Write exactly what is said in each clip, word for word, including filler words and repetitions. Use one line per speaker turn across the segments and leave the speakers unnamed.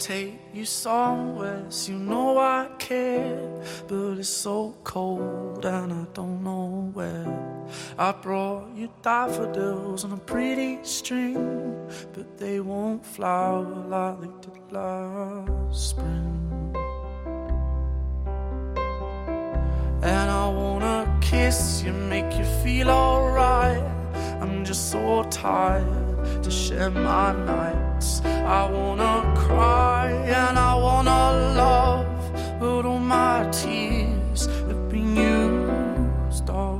take you somewhere, so you know I care. But it's so cold and I don't know where. I brought you daffodils on a pretty string, but they won't flower like they did last spring. And I wanna kiss you, make you feel alright. I'm just so tired to share my nights. I wanna cry and I wanna love, but all my tears have been used up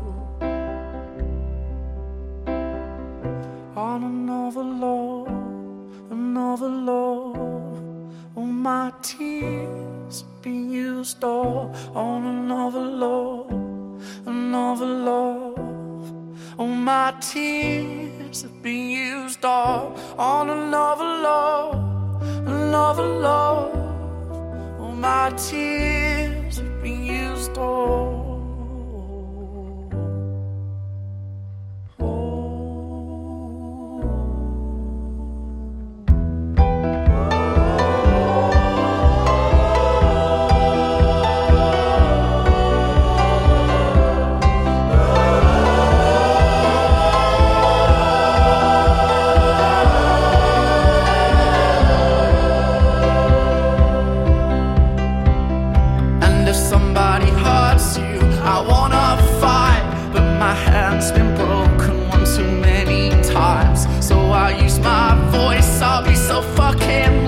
on another love, another love. All my tears have been used up on another love, another love. All my tears have been used up on another love, another love. All my tears have been used up. Been broken one too many times, so I use my voice. I'll be so fucking